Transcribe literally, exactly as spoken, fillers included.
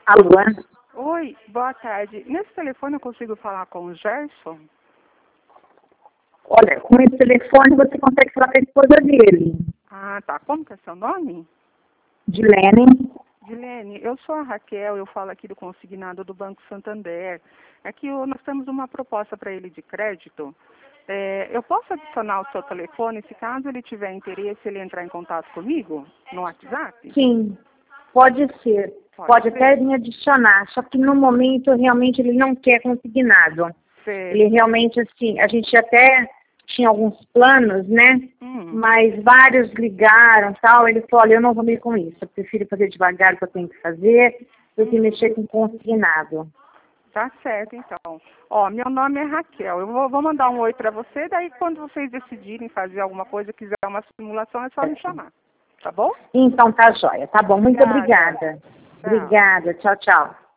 Alô? Oi, boa tarde. Nesse telefone eu consigo falar com o Gerson? Olha, com esse telefone você consegue falar com a esposa dele. Ah, tá. Como que é seu nome? Dilene. Dilene, eu sou a Raquel, eu falo aqui do consignado do Banco Santander. É que o- nós temos uma proposta para ele de crédito. É, eu posso adicionar o seu telefone, se caso ele tiver interesse, ele entrar em contato comigo no WhatsApp? Sim, pode ser. Pode Pode ser. até me adicionar, só que no momento realmente ele não quer consignado. Sei. Ele realmente, assim, a gente até tinha alguns planos, né? Hum. Mas vários ligaram e tal. Ele falou, olha, eu não vou mexer com isso. Eu prefiro fazer devagar o que eu tenho que fazer do que mexer com consignado. Tá certo, então. Ó, meu nome é Raquel. Eu vou, vou mandar um oi para você, daí quando vocês decidirem fazer alguma coisa, quiser uma simulação, é só me chamar. Tá bom? Então tá jóia. Tá bom, muito Obrigada. obrigada. Tchau. Obrigada. Tchau, tchau.